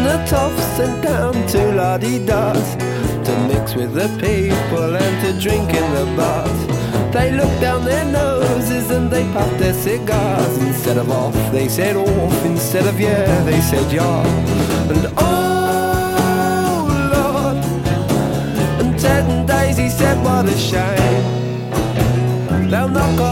the toffs and down to la-di-das, to mix with the people and to drink in the bars. They looked down their noses and they puffed their cigars. Instead of off, they said off. Instead of yeah, they said yeah. And oh Lord, and Ted and Daisy said what a shame. They'll knock